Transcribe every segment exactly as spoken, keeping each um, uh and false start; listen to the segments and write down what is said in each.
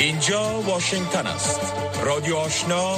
اینجا واشنگتن است. رادیو آشنا،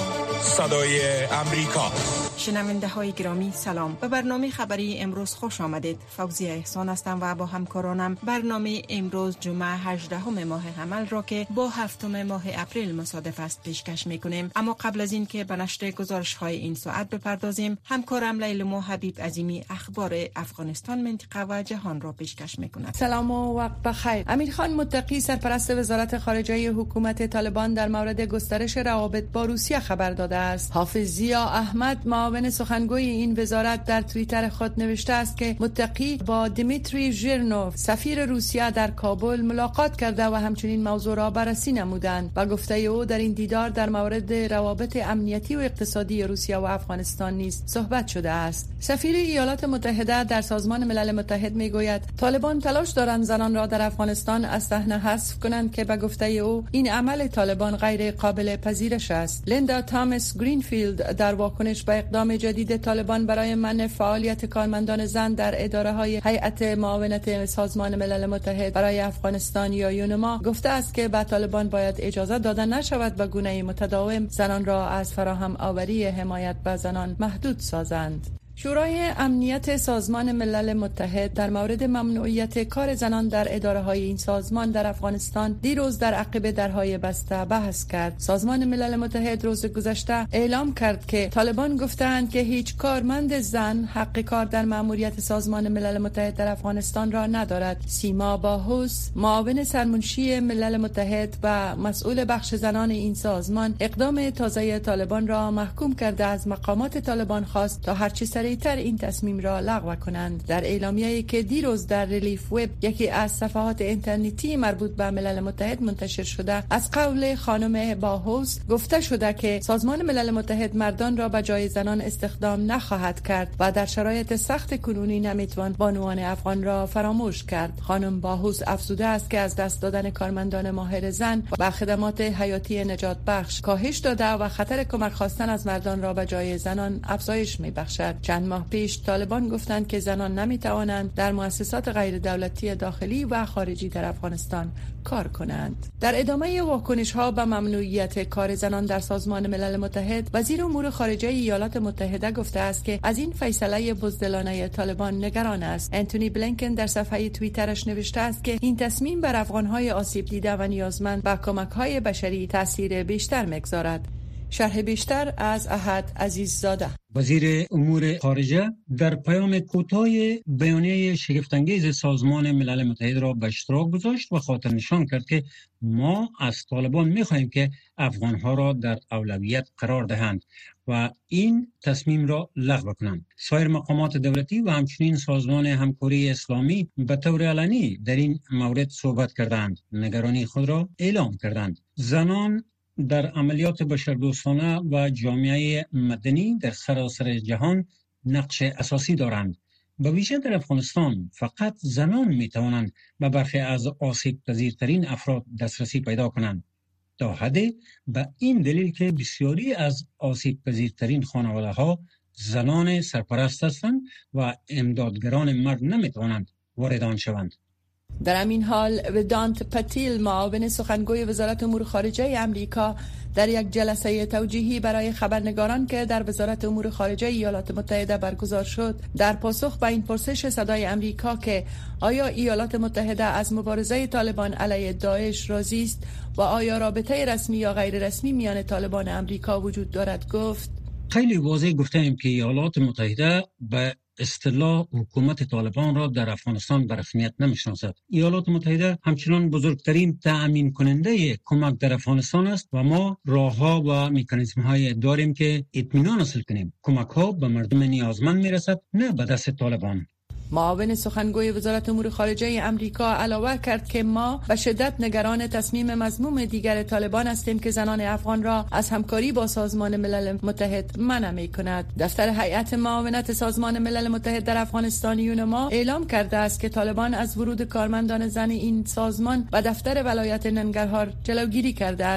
صدای امریکا. شنونده های گرامی سلام. به برنامه خبری امروز خوش آمدید. فوزیه احسان هستم و با همکارانم برنامه امروز جمعه هجدهم ماه حمل را که با هفتم ماه اپریل مصادف است پیشکش میکنیم. اما قبل از این که به نشر گزارش های این ساعت بپردازیم، همکارم لیلما حبیب عظیمی اخبار افغانستان، منطقه و جهان را پیشکش میکند. سلام و وقت بخیر. امیرخان متقی سرپرست وزارت خارجه حکومت طالبان در مورد گسترش روابط با روسیه خبر داده است. حافظ ضیا احمد معاون سخنگوی این وزارت در توییتر خود نوشته است که متقی با دمیتری ژیرنوف سفیر روسیه در کابل ملاقات کرده و همچنین موضوع را بررسی نمودند و گفته او در این دیدار در مورد روابط امنیتی و اقتصادی روسیه و افغانستان نیز صحبت شده است. سفیر ایالات متحده در سازمان ملل متحد میگوید طالبان تلاش دارند زنان را در افغانستان از صحنه حذف کنند که به گفته او این عمل طالبان غیر قابل پذیرش است. لیندا تامس گرینفیلد در واکنش به اقدام جدید طالبان برای منع فعالیت کارمندان زن در اداره‌های هیئت معاونت سازمان ملل متحد برای افغانستان یا یونما گفته است که به طالبان باید اجازه داده نشود به گونه متداوم زنان را از فراهم آوری حمایت به زنان محدود سازند. شورای امنیت سازمان ملل متحد در مورد ممنوعیت کار زنان در اداره‌های این سازمان در افغانستان دیروز در عقب درهای بسته بحث کرد. سازمان ملل متحد روز گذشته اعلام کرد که طالبان گفتند که هیچ کارمند زن حق کار در مأموریت سازمان ملل متحد در افغانستان را ندارد. سیما باهوس، معاون سرمنشی ملل متحد و مسئول بخش زنان این سازمان، اقدام تازه طالبان را محکوم کرده از مقامات طالبان خواست تا هرچه سریعتر این تصمیم را لغو کنند. در اعلامیه‌ای که دیروز در ریلیف وب، یکی از صفحات اینترنتی مربوط به ملل متحد منتشر شده، از قول خانم باهوس گفته شده که سازمان ملل متحد مردان را به جای زنان استخدام نخواهد کرد و در شرایط سخت کنونی نمیتوان بانوان افغان را فراموش کرد. خانم باهوس افزوده است که از دست دادن کارمندان ماهر زن و خدمات حیاتی نجات بخش کاهش داده و خطر کمک خواستن از مردان را به جای زنان افزایش می‌بخشد. چند ماه پیش طالبان گفتند که زنان نمیتوانند در مؤسسات غیر دولتی داخلی و خارجی در افغانستان کار کنند. در ادامه واکنش‌ها به ممنوعیت کار زنان در سازمان ملل متحد، وزیر امور خارجه ایالات متحده گفته است که از این فیصله بزدلانه طالبان نگران است. انتونی بلینکن در صفحه توییترش نوشته است که این تصمیم بر افغان‌های آسیب دیده و نیازمند به کمک‌های بشری تاثیر بیشتر می‌گذارد. شرح بیشتر از احد عزیززاده. وزیر امور خارجه در پیام کوتاه بیانیه شگفت‌انگیز سازمان ملل متحد را به اشتراک گذاشت و خاطر نشان کرد که ما از طالبان می‌خواهیم که افغان‌ها را در اولویت قرار دهند و این تصمیم را لغو کنند. سایر مقامات دولتی و همچنین سازمان همکاری اسلامی به طور علنی در این مورد صحبت کردند، نگرانی خود را اعلام کردند. زنان در عملیات بشردوستانه و جامعه مدنی در سراسر جهان نقش اساسی دارند. به ویژه در افغانستان فقط زنان می توانند به برخی از آسیب پذیرترین افراد دسترسی پیدا کنند. تا حدی به این دلیل که بسیاری از آسیب پذیرترین خانواده ها زنان سرپرست هستند و امدادگران مرد نمی توانند وارد آن شوند. در همین حال ودانت پتیل، معاون سخنگوی وزارت امور خارجه امریکا، در یک جلسه توجیهی برای خبرنگاران که در وزارت امور خارجه ایالات متحده برگزار شد، در پاسخ به این پرسش صدای امریکا که آیا ایالات متحده از مبارزه طالبان علیه داعش راضی است و آیا رابطه رسمی یا غیر رسمی میان طالبان امریکا وجود دارد، گفت خیلی واضح گفتم که ایالات متحده به اصطلاح حکومت طالبان را در افغانستان به رسمیت نمیشناسد. ایالات متحده همچنان بزرگترین تأمین کننده کمک در افغانستان است و ما راهها و مکانیزم‌های داریم که اطمینان حاصل کنیم کمک‌ها به مردم نیازمند میرسد، نه به دست طالبان. معاون سخنگوی وزارت امور خارجه امریکا علاوه کرد که ما به شدت نگران تصمیم مذموم دیگر طالبان هستیم که زنان افغان را از همکاری با سازمان ملل متحد منع می‌کند. دفتر هیئت معاونت سازمان ملل متحد در افغانستان یونما اعلام کرده است که طالبان از ورود کارمندان زن این سازمان به دفتر ولایت ننگرهار جلوگیری کرده است.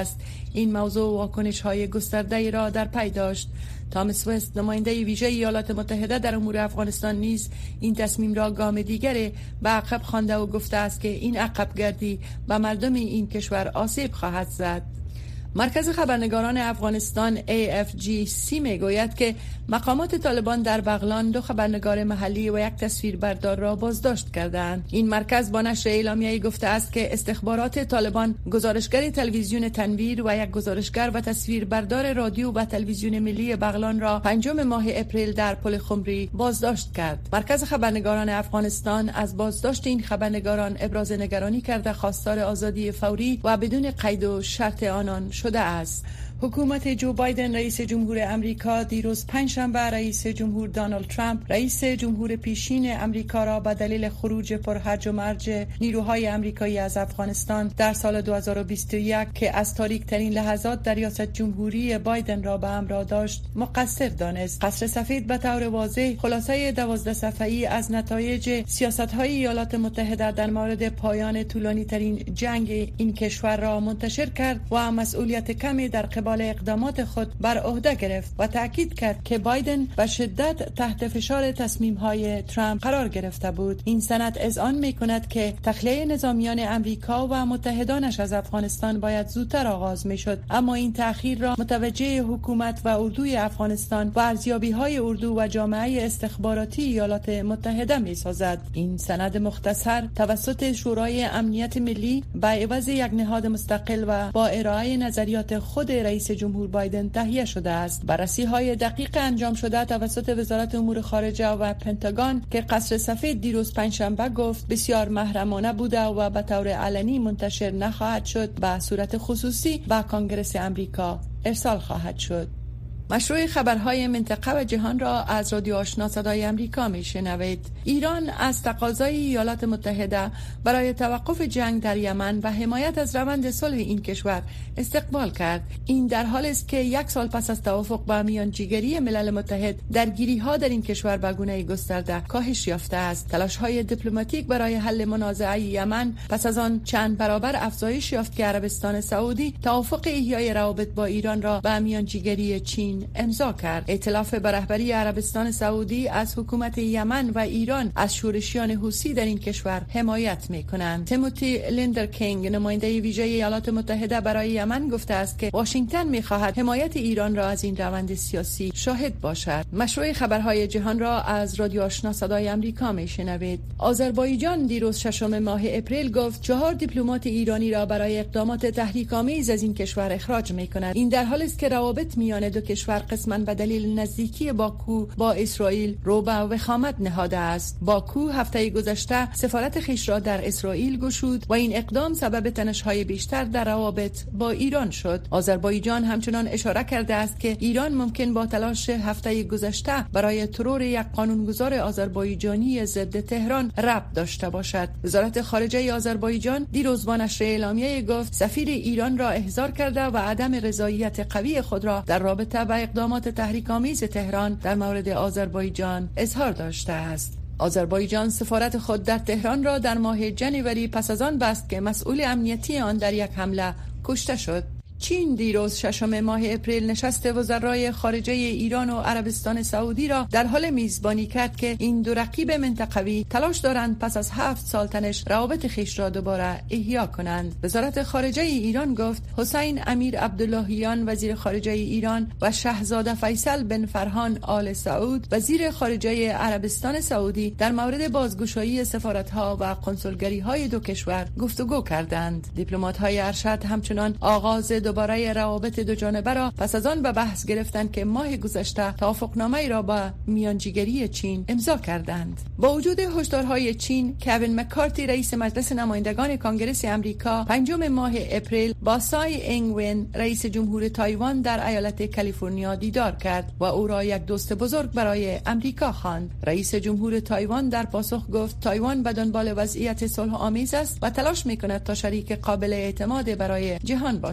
این موضوع واکنش‌های گسترده‌ای را در پی داشت. تامس وست، نماینده ویژه ایالات متحده در امور افغانستان، نیز این تصمیم را گام دیگری به عقب خوانده و گفته است که این عقبگردی به مردم این کشور آسیب خواهد زد. مرکز خبرنگاران افغانستان ای اف جی سی میگوید که مقامات طالبان در بغلان دو خبرنگار محلی و یک تصویربردار را بازداشت کردند. این مرکز با نشر اعلامیه‌ای گفته است که استخبارات طالبان گزارشگر تلویزیون تنویر و یک گزارشگر و تصویربردار رادیو و تلویزیون ملی بغلان را پنجم ماه اپریل در پل خمری بازداشت کرد. مرکز خبرنگاران افغانستان از بازداشت این خبرنگاران ابراز نگرانی کرده خواستار آزادی فوری و بدون قید و شرط آنان شده است. حکومت جو بایدن رئیس جمهور امریکا دیروز پنجشنبه رئیس جمهور دونالد ترامپ رئیس جمهور پیشین امریکا را به دلیل خروج پرهرج و مرج نیروهای امریکایی از افغانستان در سال دو هزار و بیست و یک که از تاریک ترین لحظات در ریاست جمهوری بایدن را به همراه داشت مقصر دانست. قصر سفید به طور واضح خلاصه دوازده صفحه‌ای از نتایج سیاست‌های ایالات متحده در مورد پایان طولانی ترین جنگ این کشور را منتشر کرد و مسئولیت کمی در قبال اقدامات خود بر عهده گرفت و تاکید کرد که بایدن به شدت تحت فشار تصمیم‌های ترامپ قرار گرفته بود. این سند اذعان می‌کند که تخلیه نظامیان امریکا و متحدانش از افغانستان باید زودتر آغاز می‌شد، اما این تأخیر را متوجه حکومت و اردوی افغانستان و ارزیابی‌های اردو و جامعه استخباراتی ایالات متحده می‌سازد. این سند مختصر توسط شورای امنیت ملی به عوض یک نهاد مستقل و با ارائه نظریات خود رئیس جمهور بایدن تهیه شده است. بررسی‌های دقیق انجام شده توسط وزارت امور خارجه و پنتاگون که قصر سفید دیروز پنجشنبه گفت بسیار محرمانه بوده و به طور علنی منتشر نخواهد شد، به صورت خصوصی به کنگره امریکا ارسال خواهد شد. مشروع خبرهای منطقه و جهان را از رادیو آشنا صدای امریکا میشنوید. ایران از تقاضای ایالات متحده برای توقف جنگ در یمن و حمایت از روند صلح این کشور استقبال کرد. این در حالی است که یک سال پس از توافق با میانجیگری ملل متحد درگیری‌ها در این کشور به گونه گسترده کاهش یافته است. تلاش‌های دیپلماتیک برای حل منازعه یمن پس از آن چند برابر افزایش یافت که عربستان سعودی توافق احیای روابط با ایران را به میانجیگری چین امضا کرد. ائتلاف به رهبری عربستان سعودی از حکومت یمن و ایران از شورشیان حوثی در این کشور حمایت می‌کنند. تیموتی لیندرکینگ، نماینده ویژه ایالات متحده برای یمن، گفته است که واشنگتن می‌خواهد حمایت ایران را از این روند سیاسی شاهد باشد. مشروع خبرهای جهان را از رادیو آشنا صدای آمریکا میشنوید. آذربایجان دیروز ششم ماه اپریل گفت چهار دیپلمات ایرانی را برای اقدامات تحریک‌آمیز از این کشور اخراج می‌کند. این در حالی است که روابط میان دو کشور قسماً به دلیل نزدیکی باکو با اسرائیل رو به وخامت نهاده است. باکو هفته گذشته سفارت خویش را در اسرائیل گشود و این اقدام سبب تنش‌های بیشتر در روابط با ایران شد. آذربایجان همچنان اشاره کرده است که ایران ممکن با تلاش هفته گذشته برای ترور یک قانونگذار آذربایجانی ضد تهران ربط داشته باشد. وزارت خارجه آذربایجان دیروز با نشر اعلامیه گفت سفیر ایران را احضار کرده و عدم رضایت قوی خود را در رابطه با اقدامات تحریک‌آمیز تهران در مورد آذربایجان اظهار داشته است. آذربایجان سفارت خود در تهران را در ماه جنوری پس از آن بست که مسئول امنیتی آن در یک حمله کشته شد. چین دیروز ششم ماه اپریل نشست وزرای خارجه ایران و عربستان سعودی را در حال میزبانی کرد که این دو رقیب منطقوی تلاش دارند پس از هفت سال تنش روابط خویش را دوباره احیا کنند. وزارت خارجه ایران گفت حسین امیر عبداللهیان وزیر خارجه ایران و شاهزاده فیصل بن فرهان آل سعود وزیر خارجه عربستان سعودی در مورد بازگشایی سفارت‌ها و قنسولگری‌های دو کشور گفتگو کردند. دیپلمات‌های ارشد همچنان آغاز دوباره روابط دو جانبه را پس از آن به بحث گرفتند که ماه گذشته توافقنامه‌ای را با میانجیگری چین امضا کردند. با وجود هشدارهای چین، کوین مکارتی رئیس مجلس نمایندگان کنگره امریکا پنجم ماه اپریل با سای اینگ ون رئیس جمهور تایوان در ایالت کالیفرنیا دیدار کرد و او را یک دوست بزرگ برای امریکا خواند. رئیس جمهور تایوان در پاسخ گفت تایوان به دنبال وضعیت صلح آمیز است و تلاش می‌کند تا شریک قابل اعتماد برای جهان باشد.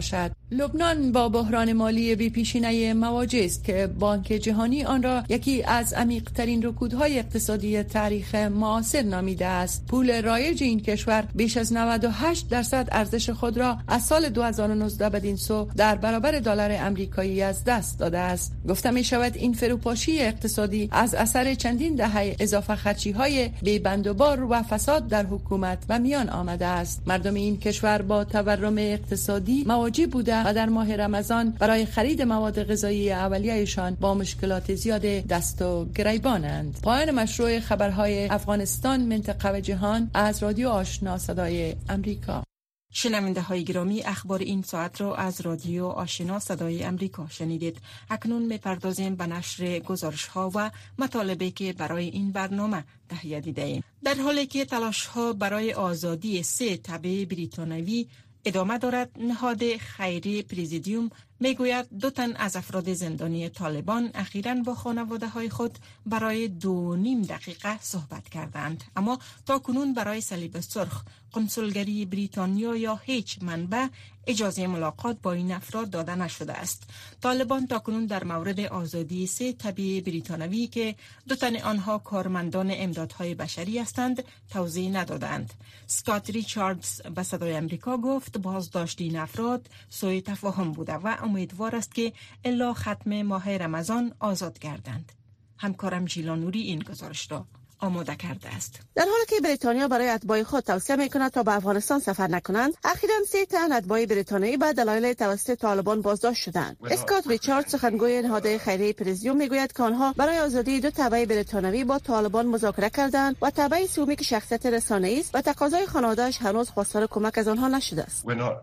لبنان با بحران مالی بی‌پیشینه مواجه است که بانک جهانی آن را یکی از عمیق‌ترین رکودهای اقتصادی تاریخ معاصر نامیده است. پول رایج این کشور بیش از نود و هشت درصد ارزش خود را از سال دو هزار و نوزده بدین سو در برابر دلار آمریکایی از دست داده است. گفته می شود این فروپاشی اقتصادی از اثر چندین دهه اضافه خرچی‌های بی‌بندوبار و فساد در حکومت و میان آمده است. مردم این کشور با تورم اقتصادی مواجه بوده و در ماه رمضان برای خرید مواد غذایی اولیه‌شان با مشکلات زیاد دست و گریبانند. پایان مشروع خبرهای افغانستان منطقه و جهان از رادیو آشنا صدای امریکا. شنونده های گرامی، اخبار این ساعت را از رادیو آشنا صدای امریکا شنیدید. اکنون می‌پردازیم به نشر گزارش ها و مطالبی که برای این برنامه تهیه دیده ایم. در حالی که تلاش ها برای آزادی سه تبع بریتانوی ادامه دارد، نهاد خیری پرزیدیوم میگوید دو تن از افراد زندانی طالبان اخیراً با خانواده های خود برای دو نیم دقیقه صحبت کردند، اما تا کنون برای صلیب سرخ، کنسولگری بریتانیا یا هیچ منبع اجازه ملاقات با این افراد داده نشده است. طالبان تا کنون در مورد آزادی سه تبع بریتانوی که دو تن آنها کارمندان امدادهای بشری هستند توضیح ندادند. اسکات ریچاردز به صدای امریکا گفت بازداشت این افراد سوء تفاهم بوده و امیدوار است که الا ختم ماه رمضان آزاد گردند. همکارم ژیلانوری این گزارش را آماده کرده است. در حالی که بریتانیا برای اتباع خود توصیه می‌کند تا به افغانستان سفر نکنند، اخیراً سه تن اتباع بریتانیایی به دلایل توسط طالبان بازداشت شدند. اسکات ریچارد، سخنگوی نهاد خیریه پرزیدیوم، میگوید که آنها برای آزادی دو تبع بریتانیایی با طالبان مذاکره کردند و تبع سومی که شخصیت رسانه‌ای است و تقاضای خانواده‌اش هنوز خواستار کمک از آنها نشده است.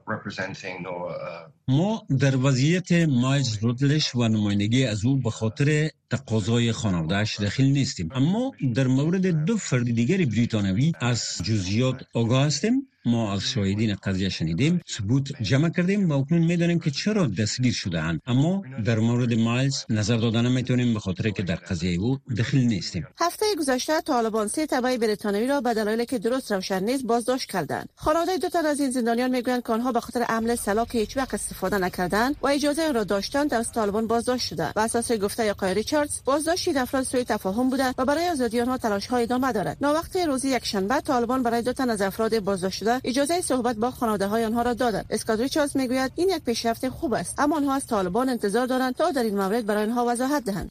ما در وضعیت مایلز رودلش و نمایندگی از او به خاطر تقاضای خانواده‌اش داخل نیستیم، اما در مورد دو فرد دیگر بریتانوی از جزئیات آگاه هستیم. ما از شاهدین قضیه شنیدیم، ثبوت جمع کردیم و اکنون میدانیم که چرا دستگیر شده اند، اما در مورد مایلز نظر دادن نمیتونیم به خاطر که در قضیه او دخیل نیستیم. هفته گذشته طالبان سه تبع بریتانیایی را به دلایلی که درست روشن نیست بازداشت کردند. خانواده دو تن از این زندانیان میگویند که آنها به خاطر عمل سلاح که هیچ وقت استفاده نکردند و اجازه آن را داشتند توسط طالبان بازداشت شدند. بر اساس گفته آقای ریچاردز، بازداشت این افراد سوء تفاهم بوده و برای آزادی آنها تلاش‌ها ادامه دارد. ناوقت روز یکشنبه طالبان برای دو تن از افراد بازداشت شده اجازه صحبت با خانواده‌های آنها را دادند. اسکات ریچاردز میگوید این یک پیشرفت خوب است، اما آنها از طالبان انتظار دارند تا در این مورد برای آنها وضاحت دهند.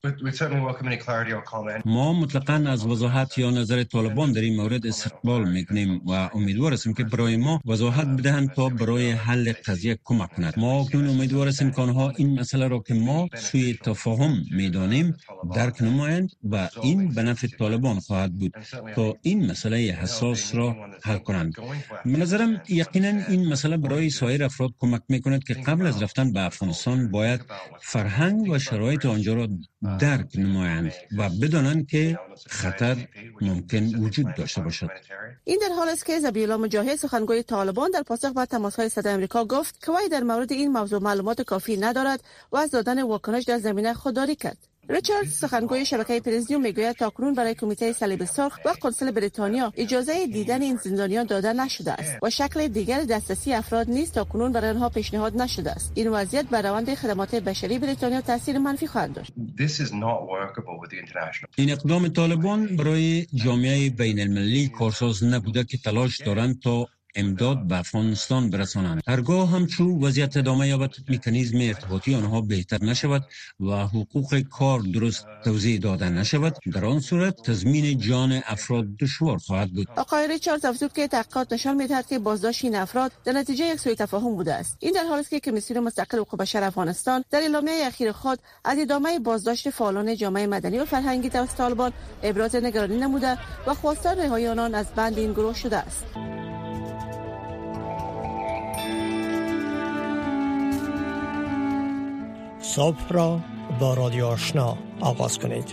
ما مطلقاً از وضاحت یا نظر طالبان در این مورد استقبال می‌کنیم و امیدوار هستیم که برای ما وضاحت بدهند تا برای حل قضیه کمک کنند. ما اکنون امیدوار هستیم که آنها این مسئله را که ما سوء تفاهم می‌دانیم درک نمایند و این به نفع طالبان خواهد بود تا این مسئله حساس را حل کنند. به نظرم یقینا این مسئله برای سایر افراد کمک میکند که قبل از رفتن به افغانستان باید فرهنگ و شرایط آنجا را درک نمایند و بدانند که خطر ممکن وجود داشته باشد. این در حال است که ذبیح الله مجاهد، سخنگوی طالبان، در پاسخ به تماس‌های صدای آمریکا گفت که وی در مورد این موضوع معلومات کافی ندارد و از دادن واکنش در زمینه خودداری کرد. ریچارد، سخنگوی شبکه پرزیدیوم، میگوید تاکنون برای کمیته صلیب سرخ و کنسول بریتانیا اجازه دیدن این زندانیان داده نشده است و شکل دیگر دسترسی افراد نیز تاکنون برای آنها پیشنهاد نشده است. این وضعیت بر روند خدمات بشری بریتانیا تاثیر منفی خواهد داشت. این اقدام طالبان برای جامعه بین المللی کارساز نبوده که تلاش دارند تا امداد به افغانستان برسانند. هرگاه همچون وضعیت ادامه یابد، مکانیزم ارتباطی آنها بهتر نشود و حقوق کار درست توضیح داده نشود، در آن صورت تضمین جان افراد دشوار خواهد بود. آقای ریچارد افزود که تحقیقات نشان می‌دهد که بازداشت این افراد در نتیجه یک سوء تفاهم بوده است. این در حالی است که کمیسیون مستقل حقوق بشر افغانستان در اعلامیه اخیر خود از ادامه بازداشت فعالان جامعه مدنی و فرهنگی توسط طالبان ابراز نگرانی نموده و خواستار رهایی آنان از بند این گروه شده است. صبح را با رادیو آشنا آغاز کنید.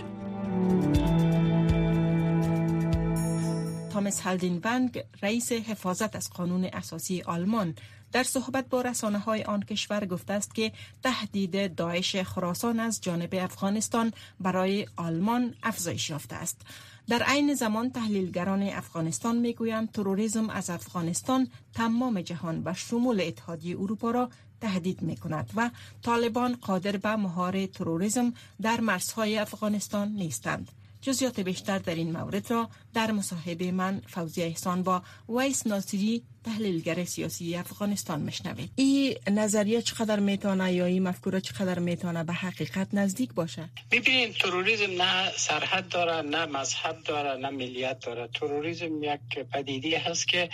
تامس هالدینبنگ، رئیس حفاظت از قانون اساسی آلمان، در صحبت با رسانه‌های آن کشور گفته است که تهدید داعش خراسان از جانب افغانستان برای آلمان افزایش یافته است. در عین زمان تحلیلگران افغانستان میگویند تروریسم از افغانستان تمام جهان و شمول اتحادیه اروپا را تهدید می کند و طالبان قادر به مهار تروریسم در مرزهای افغانستان نیستند. جزئیات بیشتر در این مورد را در مصاحبه من فوزیه احسان با ویس ناصری تحلیلگر سیاسی افغانستان مشنوید. این نظریه چقدر میتونه یا این مفکوره چقدر میتونه به حقیقت نزدیک باشه؟ ببینید، تروریسم نه سرحد داره، نه مذهب داره، نه ملیت داره. تروریسم یک پدیده هست که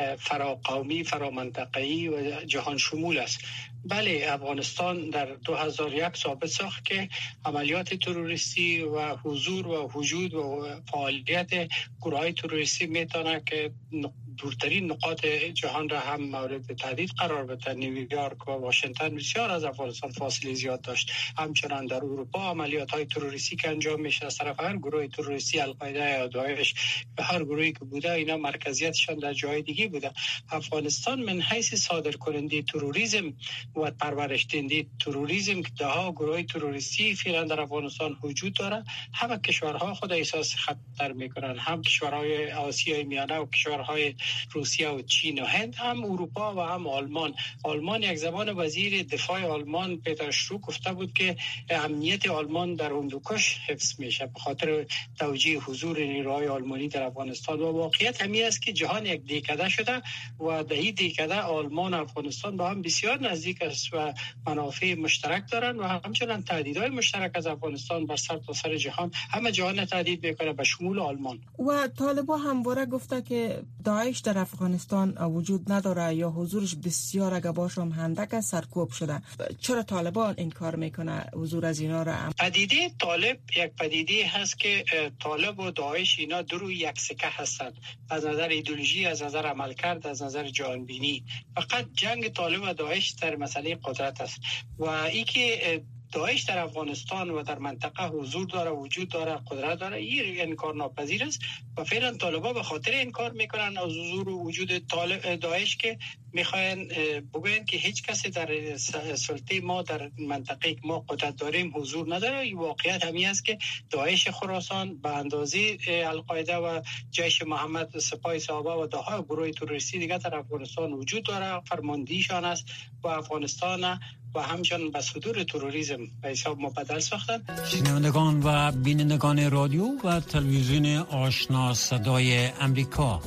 فراقومی، فرامنطقه‌ای و جهان شمول است. بله، افغانستان در دو هزار و یک ثابت ساخت که عملیات تروریستی و حضور و وجود و فعالیت گروه‌های تروریستی میتونه که دورترین نقاط جهان را هم مورد تهدید قرار بده. نیویورک و واشنگتن بسیار از افغانستان فاصله زیاد داشت. همچنان در اروپا عملیات های تروریستی که انجام میشه از طرف هر گروه تروریستی، القاعده یا داعش، به هر گروهی که بوده، اینا مرکزیتشان در جای دیگه بوده. افغانستان من حیث صادر کننده تروریسم و پرورش دهنده تروریسم که ده گروه تروریستی فعلا در افغانستان وجود داره، همه کشورها خود احساس خطر میکنن، هم کشورهای آسیای میانه و کشورهای روسیه و چین و هند، هم اروپا و هم آلمان. آلمان یک زمان وزیر دفاع آلمان پیتر شروع گفته بود که امنیت آلمان در هندوکش حفظ میشه به خاطر توجیه حضور نیروهای آلمانی در افغانستان. و واقعیت همین است که جهان یک دهکده شده و در این دهکده آلمان و افغانستان با هم بسیار نزدیک است و منافع مشترک دارن و همچنین تهدیدهای مشترک از افغانستان بر سر تا سر جهان همه جهان تهدید میکنه به شمول آلمان. و طالبان همواره گفته که داعش در افغانستان وجود نداره یا حضورش بسیار اگه باشم هندک سرکوب شده. چرا طالبان این کار میکنه حضور از اینا را؟ پدیده طالب یک پدیده هست که طالب و داعش اینا دو روی یک سکه هستند، از نظر ایدئولوژی، از نظر عملکرد، از نظر جهانبینی. فقط جنگ طالب و داعش در مسئله قدرت است و این که داعش در افغانستان و در منطقه حضور داره، وجود داره، قدرت داره، این انکار ناپذیر است و فعلا طالبان به خاطر انکار میکنن از حضور و وجود طالب داعش که میخواین بگوین که هیچ کسی در سلطه ما در منطقه که ما قدرت داریم حضور نداره. این واقعیت همین است که داعش خراسان به اندازه القاعده و جیش محمد، سپاه صحابه و دهها گروه تروریستی دیگه در افغانستان وجود داره، فرماندهیشان است و افغانستان و همچنین به صدور تروریسم به حساب مبدل ساختن. شنوندگان و بینندگان رادیو و تلویزیون آشنا صدای امریکا،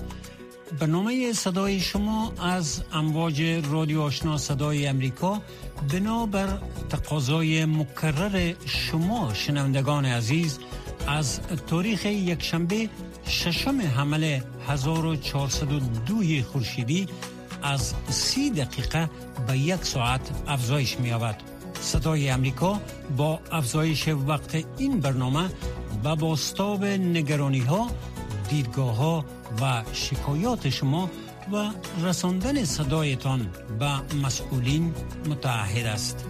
برنامه صدای شما از امواج رادیو آشنا صدای امریکا بنابر تقاضای مکرر شما شنوندگان عزیز از تاریخ یکشنبه ششم حمل هزار و چهارصد و دو خورشیدی از سی دقیقه به یک ساعت افزایش می یابد. صدای امریکا با افزایش وقت این برنامه و بازتاب نگرانی ها، دیدگاه ها و شکایات شما و رساندن صدایتان به مسئولین متعهد است.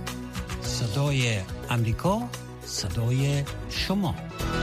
صدای امریکا، صدای شما.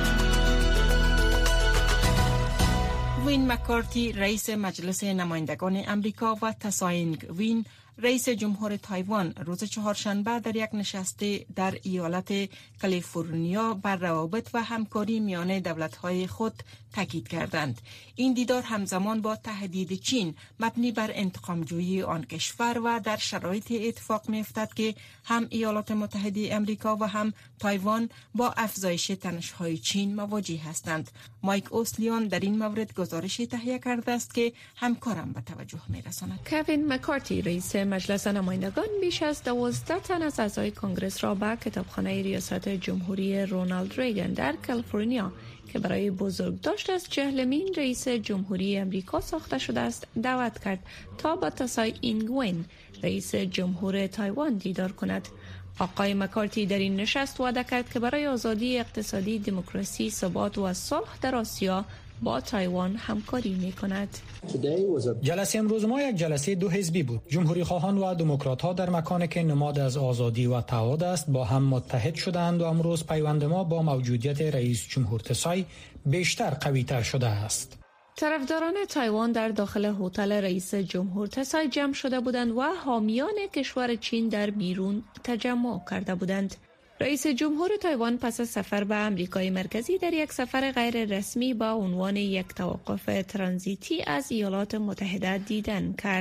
وین مکارتی رئیس مجلس نمایندگان امریکا و تساینگ وین رئیس جمهور تایوان روز چهارشنبه در یک نشست در ایالت کالیفرنیا بر روابط و همکاری میان دولت‌های خود تاکید کردند. این دیدار همزمان با تهدید چین مبنی بر انتقام‌جویی آن کشور و در شرایط اتفاق می‌افتد که هم ایالات متحده آمریکا و هم تایوان با افزایش تنش‌های چین مواجه هستند. مایک اوسلیان در این مورد گزارشی تهیه کرده است که همکارم به توجه می‌رساند. کوین مکارتی رئیس مجلس نمایندگان بیش از دوازده تن از اعضای کنگره را به کتابخانه ریاست جمهوری رونالد ریگن در کالیفرنیا که برای بزرگداشت از چهلمین رئیس جمهوری امریکا ساخته شده است دعوت کرد تا با تسای اینگ وین رئیس جمهور تایوان دیدار کند. آقای مکارتی در این نشست وعده کرد که برای آزادی اقتصادی، دموکراسی، ثبات و صلح در آسیا با تایوان همکاری می کند. جلسه امروز ما یک جلسه دو حزبی بود. جمهوری خواهان و دموکرات ها در مکانی که نماد از آزادی و تعهد است با هم متحد شدند و امروز پیوند ما با موجودیت رئیس جمهور تسای بیشتر قوی تر شده است. طرفداران تایوان در داخل هتل رئیس جمهور تسای جمع شده بودند و حامیان کشور چین در بیرون تجمع کرده بودند. رئیس جمهور تایوان پس از سفر به امریکای مرکزی در یک سفر غیر رسمی با عنوان یک توقف ترانزیتی از ایالات متحده دیدن کرد.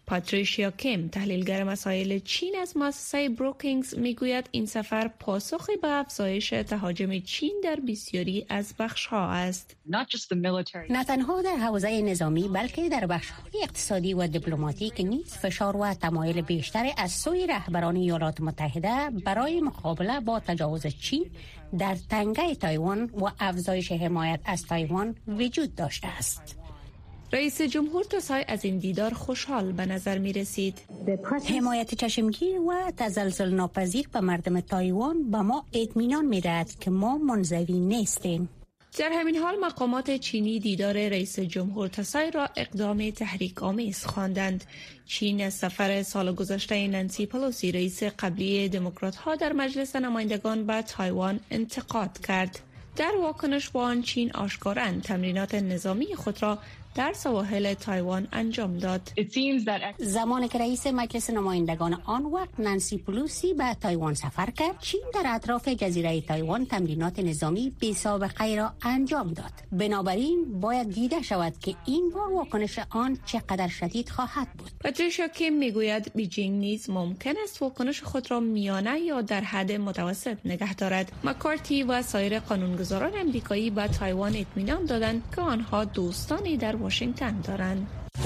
پاتریشیا کیم تحلیلگر مسائل چین از مؤسسه بروکینگز میگوید این سفر پاسخی به افزایش تهاجم چین در بسیاری از بخش‌ها است. نه تنها در حوزه نظامی بلکه در بخش‌های اقتصادی و دیپلماتیک نیز فشار و تمایل بیشتر از سوی رهبران ایالات متحده برای مقابله با تجاوز چین در تنگه تایوان و افزایش حمایت از تایوان وجود داشته است. رئیس جمهور تسای از این دیدار خوشحال به نظر می رسید. حمایت چشمگیر و تزلزل ناپذیر به مردم تایوان به ما اطمینان می دهد که ما منزوی نیستیم. در همین حال مقامات چینی دیدار رئیس جمهور تسای را اقدام تحریک آمیز خواندند. چین از سفر سال گذشته نانسی پلوسی رئیس قبلی دموکرات ها در مجلس نمایندگان به تایوان انتقاد کرد. در واکنش به آن چین آشکاراً تمرینات نظامی خود را در سواحل تایوان انجام داد. زمانی که رئیس مجلس نمایندگان آن وقت نانسی پلوسی به تایوان سفر کرد، چین در اطراف جزیره تایوان تمرینات نظامی بی سابقه را انجام داد. بنابراین باید دیده شود که این بار واکنش آن چقدر شدید خواهد بود. پاتریشیا کیم میگوید بیجینگ نیز ممکن است واکنش خود را میانه یا در حد متوسط نگه دارد. مکارتی و سایر قانونگذاران امریکایی به تایوان اطمینان دادند که آنها دوستانی در واشنگتن دارند.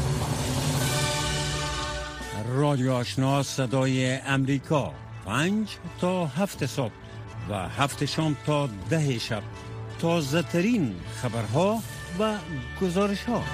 رادیو آشنا صدای امریکا، پنج تا هفت صبح و هفت شام تا ده شب، تازه ترین خبرها و گزارش ها.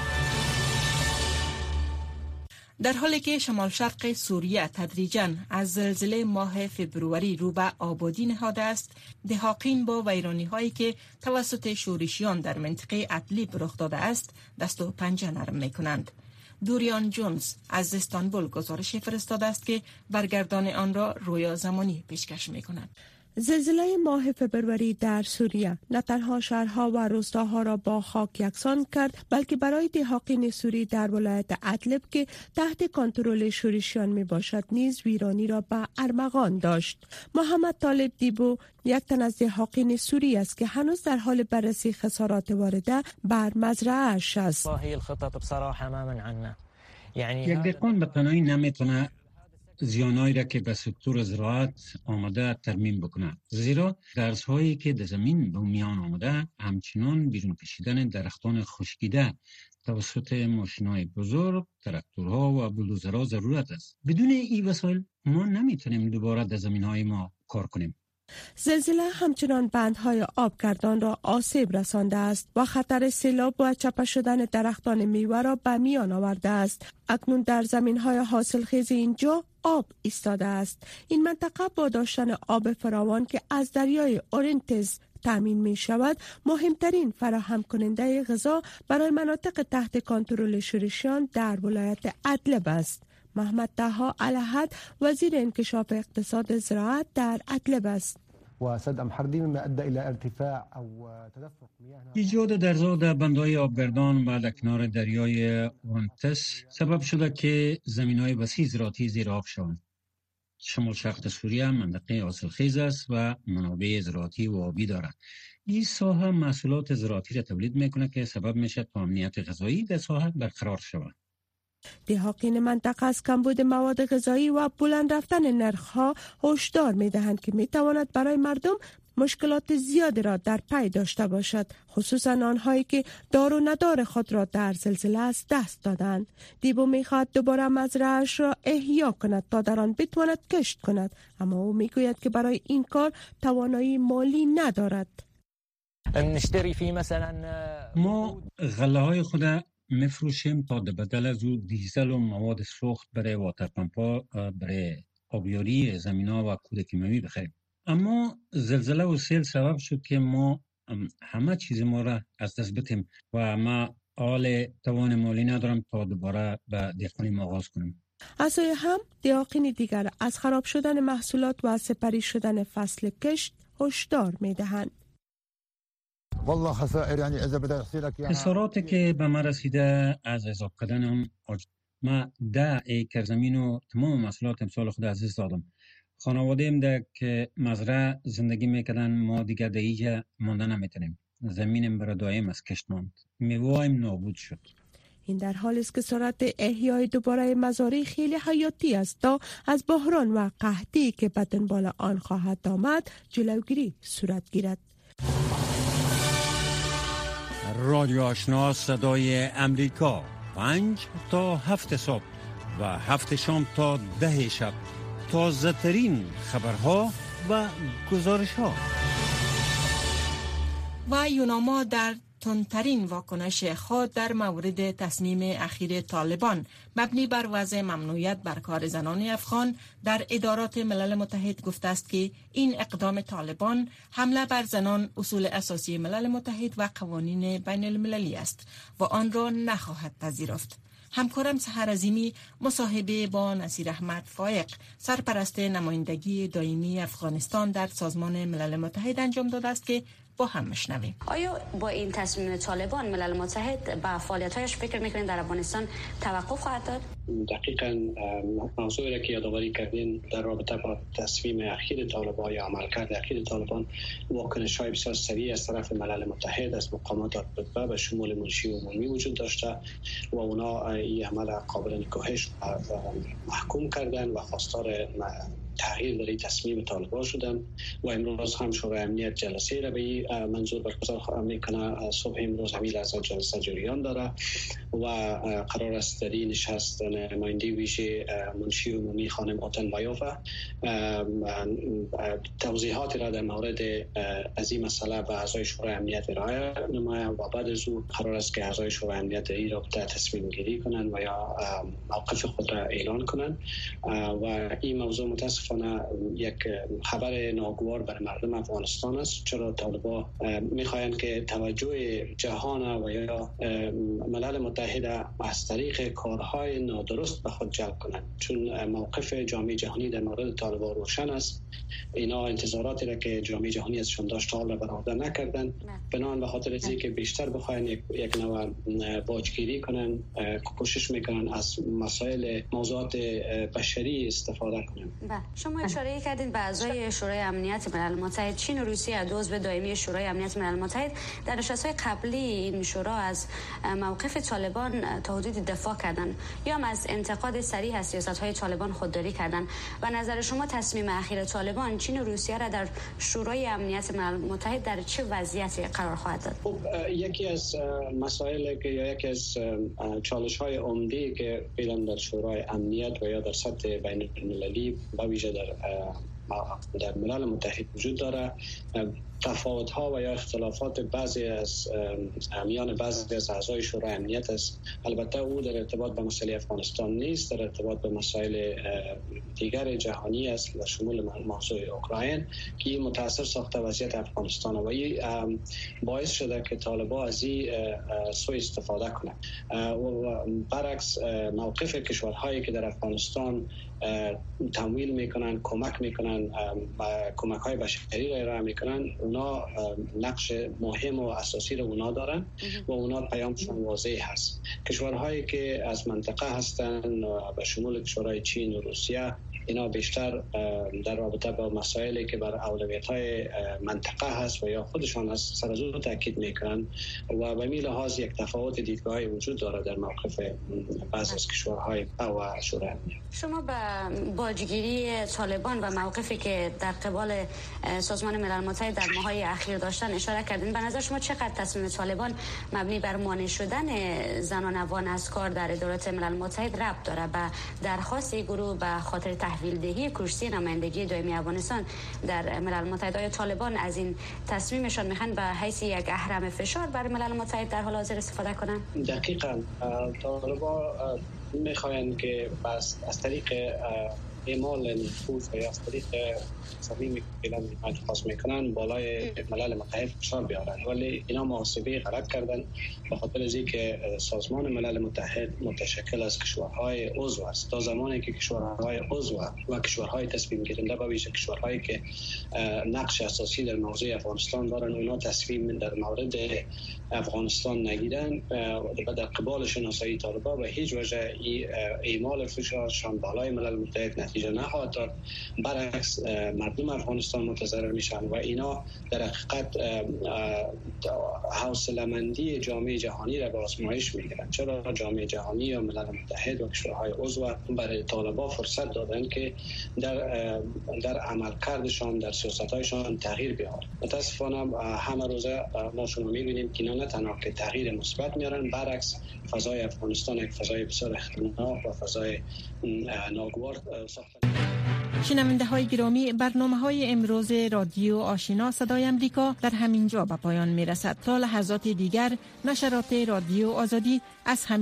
در حالی که شمال شرق سوریه تدریجاً از زلزله ماه فبروری رو به آبادی نهاده است، دهاقین با ویرانی هایی که توسط شورشیان در منطقه ادلیب رخ داده است دست و پنجه نرم می کنند. دوریان جونز از استانبول گزارش فرستاده است که برگردان آن را رویا زمانی پیشکش می کند. زلزله ماه فبروری در سوریه نه تنها شهرها و روستاها را با خاک یکسان کرد، بلکه برای دهاقین سوری در ولایت ادلب که تحت کنترل شورشیان می باشد نیز ویرانی را به ارمغان داشت. محمد طالب دیبو یک تن از دهاقین سوری است که هنوز در حال بررسی خسارات وارده بر مزرعه‌اش است. یک دهقان به تنهایی نمیتونه زیانایی را که به سکتور زراعت آمده ترمیم بکنه، زیرا درزهایی که در زمین به میان آمده همچنان بیرون کشیدن درختان خشکیده توسط ماشین‌های بزرگ، تراکتورها و بولدوزرها ضرورت است. بدون این وسایل ما نمیتونیم دوباره در زمین‌های ما کار کنیم. زلزله همچنان بندهای آبگردان را آسیب رسانده است و خطر سیلاب و چپه شدن درختان میوه را به میان آورده است. اکنون در زمینهای حاصلخیز اینجا آب ایستاده است. این منطقه با داشتن آب فراوان که از دریای اورنتز تامین می شود، مهمترین فراهم کننده غذا برای مناطق تحت کنترل شورشیان در ولایت ادلب است. محمد طه الحد وزیر انکشاف اقتصاد زراعت در ادلب است. ایجاد درزا در بندهای آبگردان و در کنار دریای اورنتس سبب شده که زمین‌های وسیع زراعتی زیر آب شوند. شمال شرق سوریه منطقه حاصلخیز است و منابع زراعتی و آبی دارد. این ساحه محصولات زراعتی را تولید میکنه که سبب میشه تا امنیت غذایی در ساحه برقرار شود. دهاقین منطقه از کمبود مواد غذایی و بلند رفتن نرخ‌ها هشدار می‌دهند که می‌تواند برای مردم مشکلات زیادی را در پی داشته باشد، خصوصا آنهایی که دار و ندار خود را در زلزله از دست دادند. دیبو می‌خواهد دوباره مزرعه‌اش را احیا کند تا در آن بتواند کشت کند، اما او می‌گوید که برای این کار توانایی مالی ندارد. ما غله‌های خود میفروشیم تا در بدل از او دیزل و مواد سوخت برای واترپمپ‌ها برای آبیاری زمین‌ها و کود کیمیایی بخریم. اما زلزله و سیل سبب شد که ما همه چیز ما را از دست بدیم و ما حال توان مالی ندارم تا دوباره به دهقانی آغاز کنیم. از سوی هم دهاقین دیگر از خراب شدن محصولات و سپری شدن فصل کشت هشدار می‌دهند. خساراتی که به ما رسیده از اضافه کردن اون ما ده ایکر زمین و تمام محصولات امسال خود از دست دادم. خانواده ایم ده که مزرعه زندگی میکردن، ما دیگه در اینجا مانده نمیتونیم. زمینم برای دایم از کشت ماند. میوه‌ایم نابود شد. این در حالی است که سرعت احیای دوباره مزارع خیلی حیاتی است تا از بحران و قحطی که به دنبال آن خواهد آمد جلوگیری صورت گیرد. رادیو آشنا صدای امریکا، پنج تا هفت صبح و هفت شام تا ده شب، تازه ترین خبرها و گزارش ها. و یوناما در تندترین واکنش خود در مورد تصمیم اخیر طالبان مبنی بر وضع ممنوعیت بر کار زنان افغان در ادارات ملل متحد گفته است که این اقدام طالبان حمله بر زنان اصول اساسی ملل متحد و قوانین بین المللی است و آن را نخواهد پذیرفت. همکارم سحر عظیمی مصاحبه با نصیر احمد فایق، سرپرست نمایندگی دائمی افغانستان در سازمان ملل متحد انجام داده است که با هم مشنویم. آیا با این تصمیم طالبان ملل متحد به فعالیت‌هایش فکر می‌کنید در افغانستان توقف خواهد داد؟ دقیقاً موضوعی را که یادآوری کردین در رابطه با تصمیم اخیر طالبان یا عملکرد اخیر طالبان، واکنش‌های بسیار سریع از طرف ملل متحد از مقامات رتبه به شمول منشی عمومی وجود داشته و اونا این عمل قابل نکوهش محکوم کردن و خواستار تغییر در این تصمیم طالبان شدن و امروز هم شورای امنیت جلسه را به این منظور برگزار میکنه. صبح امروز همین لحظه جلسه جریان داره و قرار است در این نشست نماینده ویژه منشی عمومی خانم آتن بایوفا توضیحاتی را در مورد از این مسئله به اعضای شورای امنیت ارائه نماید و بعد از او قرار است که اعضای شورای امنیت این رابطه تصمیم گیری کنند و یا موقف خود را اعلان کنند و این موضوع متاسفانه یک خبر ناگوار برای مردم افغانستان است، چرا طالبان میخواهند که توجه جهان و یا ملل متحد از طریق کارهای نادرست به خود جلب کنند، چون موقف جامعه جهانی در مورد طالبان روشن است. اینا انتظاراتی را که جامعه جهانی ازشون داشت حال برآورده نکردند، بنابراین به خاطر از اینکه بیشتر بخواین یک, یک نوع باجگیری کنن، کوشش میکنن از مسائل موضوعات بشری استفاده کنن. شما اشاره کردید به اعضای شورای امنیت ملل متحد. چین و روسیه دو عضو دائمی شورای امنیت ملل متحد در نشست‌های قبلی این شورا از موقف طالبان تا حدودی دفاع کردند یا هم از انتقاد صریح از سیاست‌های طالبان خودداری کردند. و نظر شما تصمیم اخیر طالبان چین و روسیه را در شورای امنیت ملل متحد در چه وضعیتی قرار خواهد داد؟ خب یکی از مسائل که یا یکی از چالش‌های عمده که فعلا در شورای امنیت و یا در سطح بین المللی با ویژه در در ملل متحد وجود داره، تفاوت ها و یا اختلافات بعضی از میان بعضی از اعضای شورای امنیت است. البته او در ارتباط به مسئله افغانستان نیست، در ارتباط به مسائل دیگر جهانی است و شمول موضوع اوکراین که متاثر ساخته وضعیت افغانستان و این باعث شده که طالبان از این سوء استفاده کنند. و برعکس موقف کشورهایی که در افغانستان تمویل میکنن، کمک میکنن، کمک های بشری را ارائه میکنن، اونا نقش مهم و اساسی را اونا دارن و اونا پیامشون واضح هست. کشورهایی که از منطقه هستن به شمول کشورهای چین و روسیه، اینا بیشتر در رابطه با مسائلی که بر اولویت‌های منطقه هست و یا خودشان از سر از اون تاکید میکنن و به این لحاظ یک تفاوت دیدگاهی وجود داره در موقف بعضی از کشورهای و شورای امنیت. شما به باجگیری طالبان و موقفی که در قبال سازمان ملل متحد در ماه‌های اخیر داشتن اشاره کردین. به نظر شما چقدر تصمیم طالبان مبنی بر مانع شدن زنان افغان از کار در ادارات ملل متحد ربط داره به درخواست گروه به خاطر تحویل دهی کرسی نمایندگی دائمی افغانستان در ملل متحد؟ آیا طالبان از این تصمیمشان میخوان به حیث یک اهرم فشار برای ملل متحد در حال حاضر استفاده کنند؟ دقیقاً طالبان میخواین که بس از طریق اعمال نفوذ و یا از طریق تصمیمی که اتخاذ میکنن بالای ملل متحد فشار بیارن، ولی اینا محاسبه غلط کردن به خاطر از اینکه سازمان ملل متحد متشکل از کشورهای عضو است. تا زمانی که کشورهای عضو و کشورهای تصمیم گیرنده و ویژه کشورهایی که نقش اساسی در موضوع افغانستان دارن، اونا تصمیم در مورد افغانستان نگیرن و در قبال شناسایی طالبان و هیچ وجه اعمال فشارشان بالای ملل متحد نتیجه نخواهد داد. برعکس مردم افغانستان متضرر میشن و اینا در حقیقت حوصله‌مندی جامعه جهانی را به آزمایش میگیرن. چرا جامعه جهانی یا ملل متحد و کشورهای عضو برای طالبان فرصت دادن که در در عملکردشان، در سیاست‌هایشان تغییر بیارن. متاسفانه همه روزه ما شما می‌بینیم که اینا نه تنها که تغییر مثبت میارن، برعکس فضای افغانستان یک فضای بسیار خطرناک و فضای ناگوار ساختن. شنونده های گرامی، برنامه های امروز رادیو آشنا صدای امریکا در همین جا به پایان می رسد. تا لحظات دیگر نشرات رادیو آزادی از همین